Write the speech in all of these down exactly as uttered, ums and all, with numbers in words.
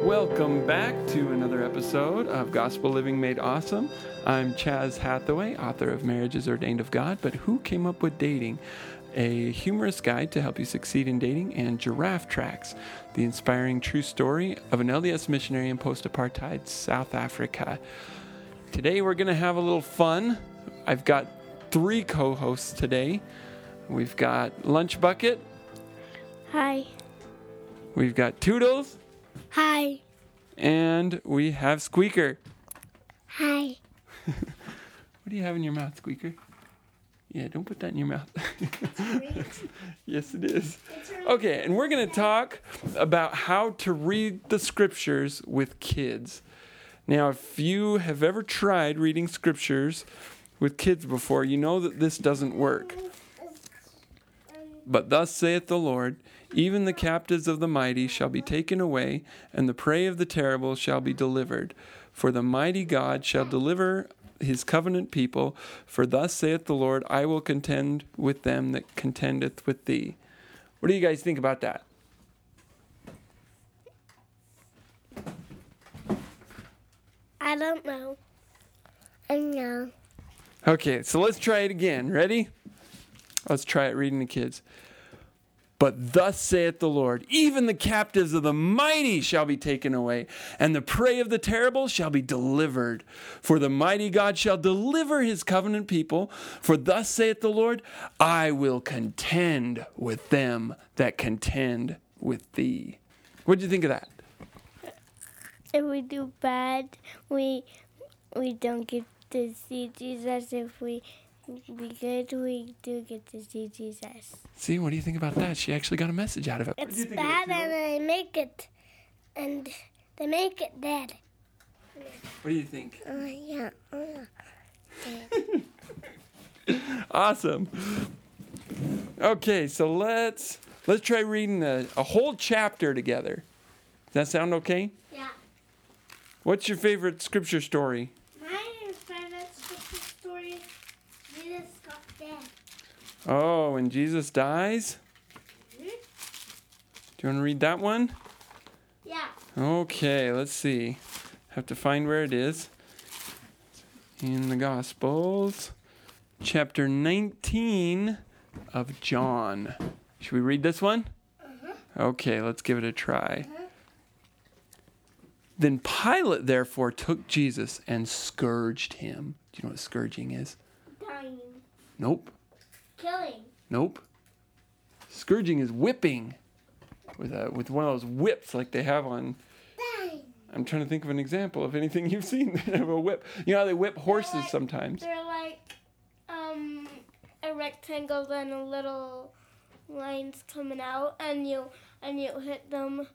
Welcome back to another episode of Gospel Living Made Awesome. I'm Chaz Hathaway, author of Marriage is Ordained of God, but Who Came Up with Dating? A humorous guide to help you succeed in dating, and Giraffe Tracks, the inspiring true story of an L D S missionary in post-apartheid South Africa. Today we're going to have a little fun. I've got three co-hosts today. We've got Lunch Bucket. Hi. We've got Toodles. Hi. And we have Squeaker. Hi. What do you have in your mouth, Squeaker? Yeah, don't put that in your mouth. Yes, it is. Okay, and we're going to talk about how to read the scriptures with kids. Now, if you have ever tried reading scriptures with kids before, you know that this doesn't work. But thus saith the Lord, even the captives of the mighty shall be taken away, and the prey of the terrible shall be delivered. For the mighty God shall deliver his covenant people, for thus saith the Lord, I will contend with them that contendeth with thee. What do you guys think about that? I don't know. I know. Okay, so let's try it again. Ready? Let's try it reading to kids. But thus saith the Lord, even the captives of the mighty shall be taken away, and the prey of the terrible shall be delivered. For the mighty God shall deliver his covenant people. For thus saith the Lord, I will contend with them that contend with thee. What do you think of that? If we do bad, we we don't get to see Jesus. If we be good, we do get to see Jesus. See, what do you think about that? She actually got a message out of it. It's bad and they make it, and they make it dead. What do you think? Oh, uh, yeah. Oh, yeah. Awesome. Okay, so let's let's try reading a, a whole chapter together. Does that sound okay? Yeah. What's your favorite scripture story? My favorite scripture story is Jesus got dead. Oh, when Jesus dies? Mm-hmm. Do you want to read that one? Yeah. Okay, let's see. Have to find where it is. In the Gospels, chapter nineteen of John. Should we read this one? Uh-huh. Okay, let's give it a try. Uh-huh. Then Pilate therefore took Jesus and scourged him. Do you know what scourging is? Dying. Nope. Killing. Nope. Scourging is whipping with a with one of those whips like they have on. Dying. I'm trying to think of an example of anything you've seen of a whip. You know how they whip horses like, sometimes. They're like um, a rectangle and a little lines coming out, and you and you hit them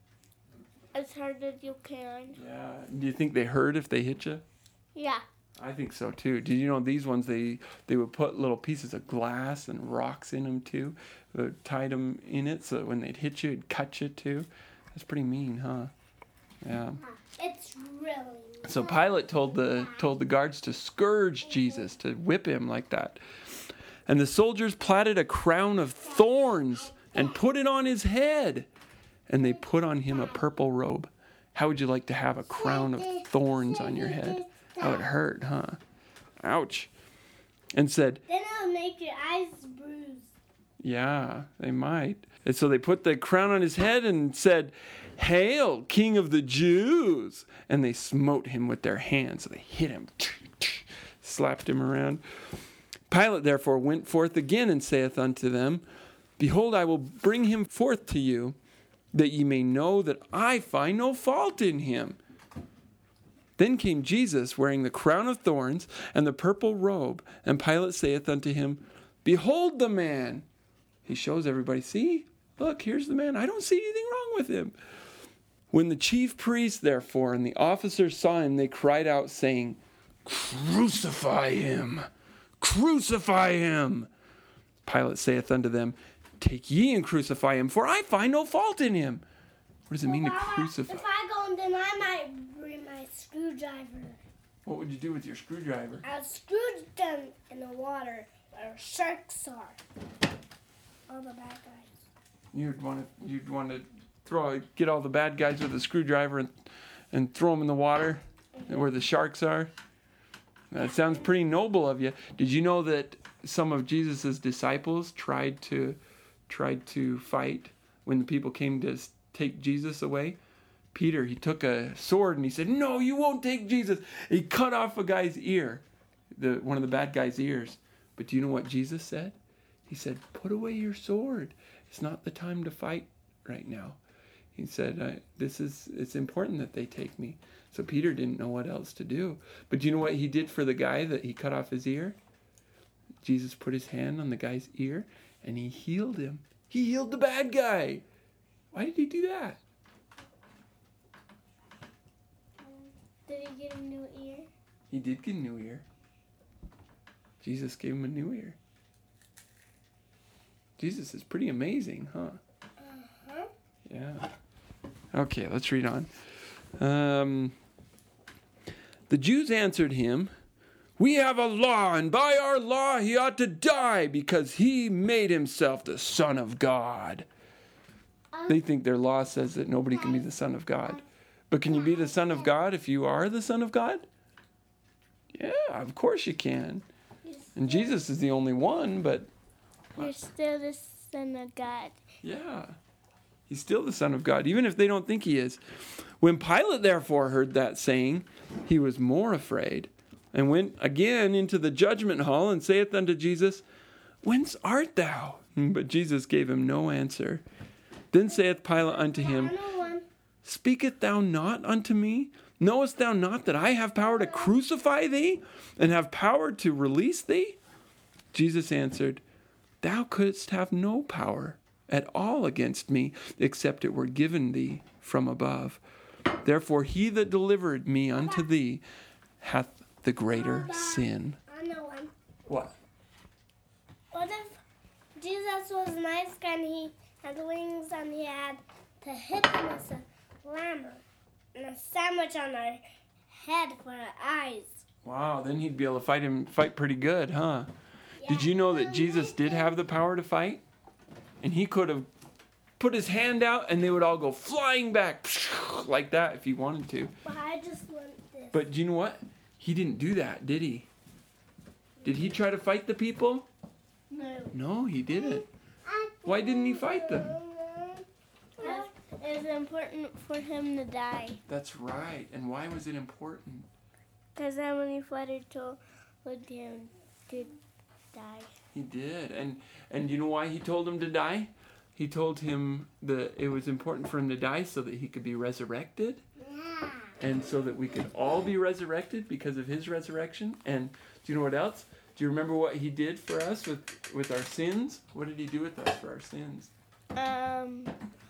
as hard as you can. Yeah. Do you think they hurt if they hit you? Yeah. I think so too. Did you know these ones, they they would put little pieces of glass and rocks in them too. They tied them in it so that when they'd hit you, it'd cut you too. That's pretty mean, huh? Yeah. It's really. So Pilate told the told the guards to scourge Jesus, to whip him like that. And the soldiers plaited a crown of thorns and put it on his head. And they put on him a purple robe. How would you like to have a crown of thorns on your head? That would hurt, huh? Ouch. And said, Then it'll make your eyes bruise. yeah, they might. And so they put the crown on his head and said, Hail, King of the Jews! And they smote him with their hands. So they hit him, slapped him around. Pilate therefore went forth again and saith unto them, Behold, I will bring him forth to you, that ye may know that I find no fault in him. Then came Jesus, wearing the crown of thorns and the purple robe, and Pilate saith unto him, Behold the man! He shows everybody, see? Look, here's the man. I don't see anything wrong with him. When the chief priests, therefore, and the officers saw him, they cried out, saying, Crucify him! Crucify him! Pilate saith unto them, Take ye and crucify him, for I find no fault in him. What does it mean to crucify? If I go in, then I might bring my screwdriver. What would you do with your screwdriver? I'll screw them in the water where sharks are. All the bad guys. You'd want to. You'd want to throw get all the bad guys with a screwdriver and, and throw them in the water where the sharks are. That sounds pretty noble of you. Did you know that some of Jesus' disciples tried to tried to fight when the people came to take Jesus away? Peter, he took a sword and he said, "No, you won't take Jesus." He cut off a guy's ear, the one of the bad guy's ears. But do you know what Jesus said? He said, "Put away your sword. It's not the time to fight right now." He said, uh, "This is it's important that they take me." So Peter didn't know what else to do. But do you know what he did for the guy that he cut off his ear? Jesus put his hand on the guy's ear and he healed him. He healed the bad guy. Why did he do that? Did he get a new ear? He did get a new ear. Jesus gave him a new ear. Jesus is pretty amazing, huh? Uh-huh. Yeah. Okay, let's read on. Um, the Jews answered him, "We have a law, and by our law he ought to die because he made himself the Son of God." Um, They think their law says that nobody can be the Son of God. But can you be the Son of God if you are the Son of God? Yeah, of course you can. And Jesus is the only one, but You're still the Son of God. yeah, he's still the Son of God, even if they don't think he is. When Pilate therefore heard that saying, he was more afraid, and went again into the judgment hall, and saith unto Jesus, "Whence art thou?" But Jesus gave him no answer. Then saith Pilate unto him, "Speakest thou not unto me? Knowest thou not that I have power to crucify thee, and have power to release thee?" Jesus answered, "Thou couldst have no power at all against me, except it were given thee from above. Therefore he that delivered me unto thee hath the greater sin." I know one. What? What if Jesus was nice and he had wings and he had to hit them with a lamb and a sandwich on our head for our eyes? Wow, then he'd be able to fight him fight pretty good, huh? Did you know that Jesus did have the power to fight? And he could have put his hand out and they would all go flying back like that if he wanted to. But I just want this. But do you know what? He didn't do that, did he? Did he try to fight the people? No. No, he didn't. Why didn't he fight them? It was important for him to die. That's right. And why was it important? Because Heavenly Father told him to die. He did. And and you know why he told him to die? He told him that it was important for him to die so that he could be resurrected. Yeah. And so that we could all be resurrected because of his resurrection. And do you know what else? Do you remember what he did for us with, with our sins? What did he do with us for our sins? Um,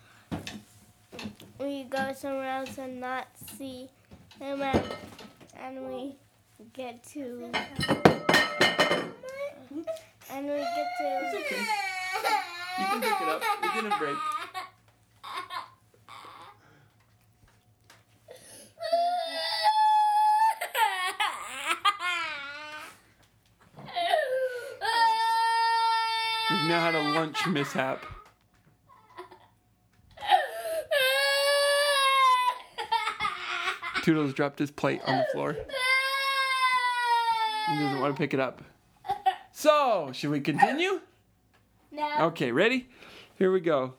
we go somewhere else and not see him, and, and we get to, and we get to. It's okay. You can pick it up. You're gonna break. We've now had a lunch mishap. Toodles dropped his plate on the floor. He doesn't want to pick it up. So, should we continue? No. Okay, ready? Here we go.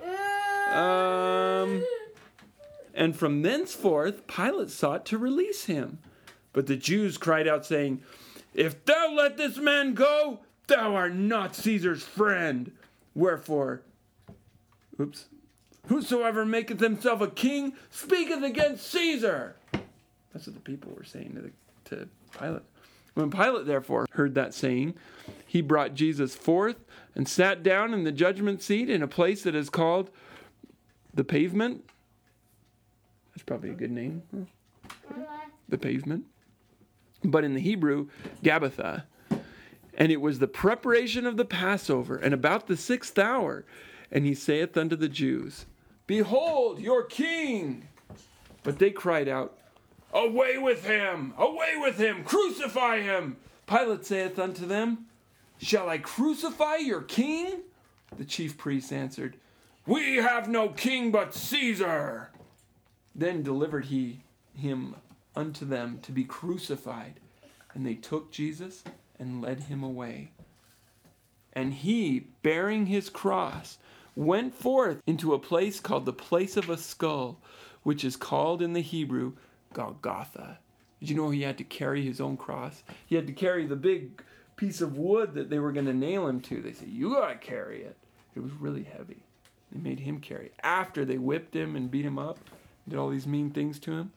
Um, and from thenceforth Pilate sought to release him. But the Jews cried out, saying, "If thou let this man go, thou art not Caesar's friend. Wherefore, oops, whosoever maketh himself a king speaketh against Caesar." That's what the people were saying to, the, to Pilate. When Pilate therefore heard that saying, he brought Jesus forth and sat down in the judgment seat in a place that is called the Pavement. That's probably a good name. Huh? The Pavement. But in the Hebrew, Gabbatha. And it was the preparation of the Passover, and about the sixth hour. And he saith unto the Jews, "Behold your king!" But they cried out, "Away with him! Away with him! Crucify him!" Pilate saith unto them, "Shall I crucify your king?" The chief priests answered, "We have no king but Caesar." Then delivered he him unto them to be crucified. And they took Jesus and led him away. And he, bearing his cross, went forth into a place called the place of a skull, which is called in the Hebrew Golgotha. Did you know he had to carry his own cross? He had to carry the big piece of wood that they were going to nail him to. They said, "You got to carry it." It was really heavy. They made him carry it. After they whipped him and beat him up, did all these mean things to him.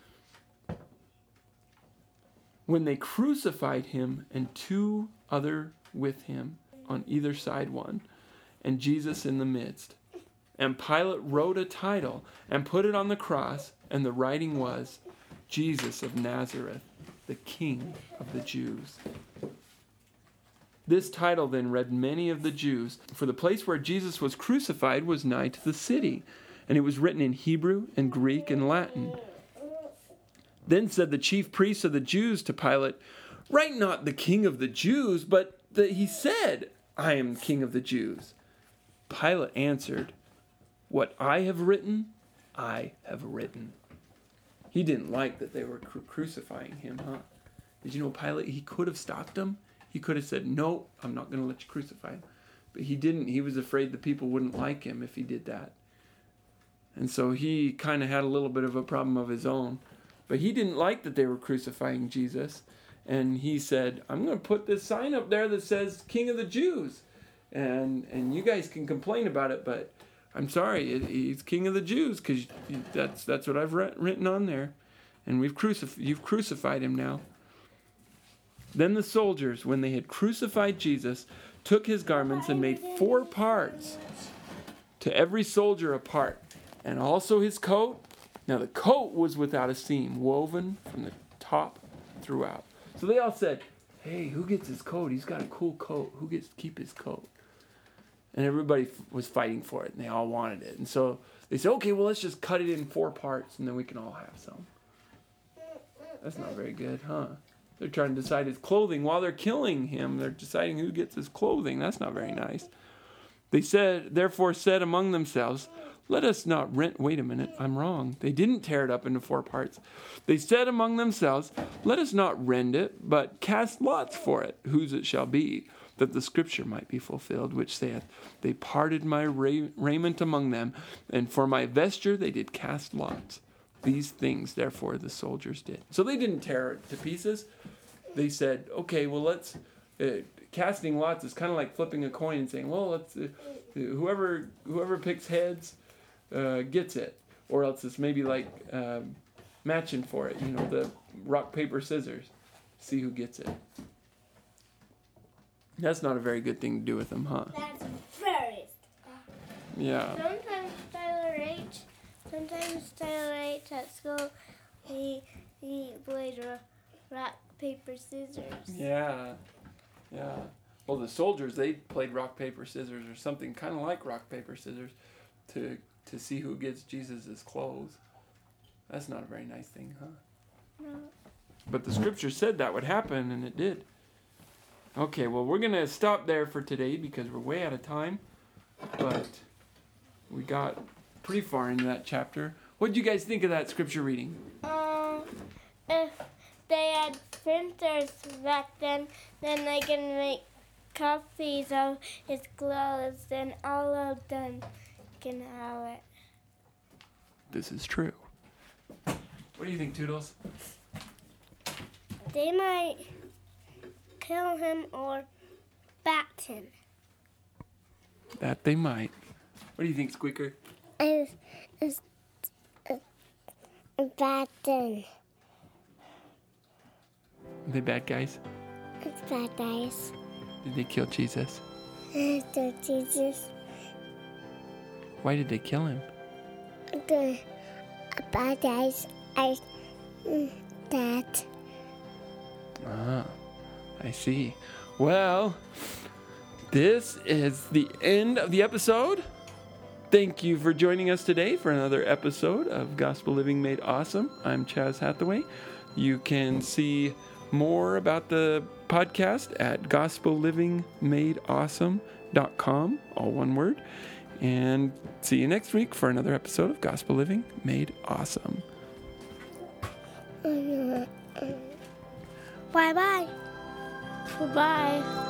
When they crucified him and two other with him, on either side one, and Jesus in the midst. And Pilate wrote a title and put it on the cross, and the writing was, "Jesus of Nazareth, the King of the Jews." This title then read many of the Jews, for the place where Jesus was crucified was nigh to the city, and it was written in Hebrew and Greek and Latin. Then said the chief priests of the Jews to Pilate, "Write not the King of the Jews, but that he said, 'I am King of the Jews.'" Pilate answered, "What I have written, I have written." He didn't like that they were cru- crucifying him, huh? Did you know Pilate, he could have stopped them. He could have said, "No, I'm not going to let you crucify him." But he didn't. He was afraid the people wouldn't like him if he did that. And so he kind of had a little bit of a problem of his own. But he didn't like that they were crucifying Jesus. And he said, "I'm going to put this sign up there that says King of the Jews. And and you guys can complain about it, but I'm sorry, it, he's King of the Jews, because that's that's what I've written on there. And we've crucif- you've crucified him now." Then the soldiers, when they had crucified Jesus, took his garments and made four parts, to every soldier a part, and also his coat. Now the coat was without a seam, woven from the top throughout. So they all said, "Hey, who gets his coat? He's got a cool coat. Who gets to keep his coat?" And everybody f- was fighting for it, and they all wanted it. And so they said, "Okay, well, let's just cut it in four parts, and then we can all have some." That's not very good, huh? They're trying to decide his clothing while they're killing him. They're deciding who gets his clothing. That's not very nice. They said, therefore said among themselves, "Let us not rent." Wait a minute, I'm wrong. They didn't tear it up into four parts. They said among themselves, "Let us not rend it, but cast lots for it, whose it shall be, that the scripture might be fulfilled, which saith, They parted my ra- raiment among them, and for my vesture they did cast lots. These things, therefore, the soldiers did." So they didn't tear it to pieces. They said, "Okay, well, let's..." Uh, casting lots is kind of like flipping a coin and saying, "Well, let's uh, whoever whoever picks heads uh, gets it," or else it's maybe like um, matching for it. You know, the rock paper scissors, see who gets it. That's not a very good thing to do with them, huh? That's very. Yeah. Sometimes Tyler H. Sometimes Tyler H. at school, he he played rock paper scissors. Yeah. Yeah. Well, the soldiers, they played rock, paper, scissors, or something kind of like rock, paper, scissors to to see who gets Jesus' clothes. That's not a very nice thing, huh? No. But the scripture said that would happen, and it did. Okay, well, we're going to stop there for today because we're way out of time. But we got pretty far into that chapter. What did you guys think of that scripture reading? Um, if they had printers back then, then they can make copies of his clothes, and all of them can have it. This is true. What do you think, Toodles? They might kill him or bat him. That they might. What do you think, Squeaker? It's, it's a bad thing. Are they bad guys? It's bad guys. Did they kill Jesus? So Jesus, Why did they kill him? the bad guys are that. Ah, I see. Well, this is the end of the episode. Thank you for joining us today for another episode of Gospel Living Made Awesome. I'm Chaz Hathaway. You can see more about the podcast at gospel living made awesome dot com, all one word. And see you next week for another episode of Gospel Living Made Awesome. Bye-bye. Bye-bye.